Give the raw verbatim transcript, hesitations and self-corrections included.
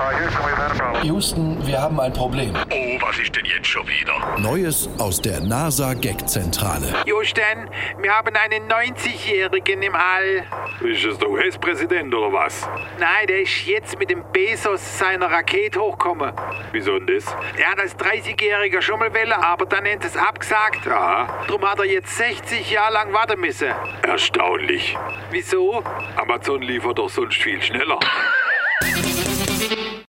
Houston, wir haben ein Problem. Oh, was ist denn jetzt schon wieder? Neues aus der NASA-Gag-Zentrale. Houston, wir haben einen neunzigjährigen im All. Ist es der U S-Präsident oder was? Nein, der ist jetzt mit dem Bezos seiner Rakete hochgekommen. Wieso denn das? Er hat als dreißigjähriger schon mal wollen, aber dann hat es abgesagt. Ja. Drum hat er jetzt sechzig Jahre lang warten müssen. Erstaunlich. Wieso? Amazon liefert doch sonst viel schneller.